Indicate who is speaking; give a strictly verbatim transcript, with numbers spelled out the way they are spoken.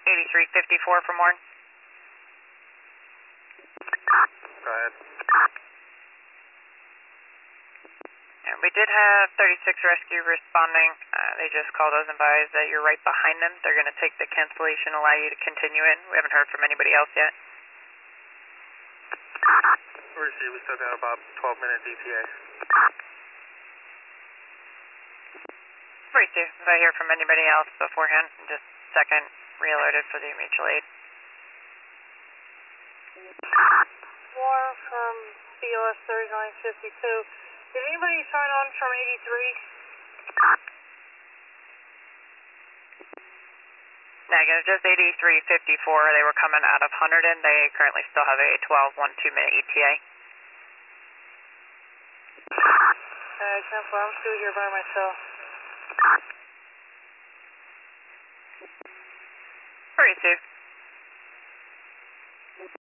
Speaker 1: eighty-three fifty-four from Warren.
Speaker 2: Go ahead.
Speaker 1: And we did have thirty-six rescue responding. Uh, they just called us and advised that you're right behind them. They're going to take the cancellation, allow you to continue in. We haven't heard from anybody else yet.
Speaker 2: Receive, we still got about twelve minutes E T A.
Speaker 1: forty-two, if I hear from anybody else beforehand, just second, re-alerted for the mutual aid.
Speaker 3: Warren from B O S thirty-nine fifty-two. Did anybody sign on from eighty-three?
Speaker 1: Negative, just eighty-three fifty-four. They were coming out of Hunterdon. They currently still have a twelve one two minute E T A.
Speaker 3: Alright, ten four, I'm still here by myself.
Speaker 1: forty-two.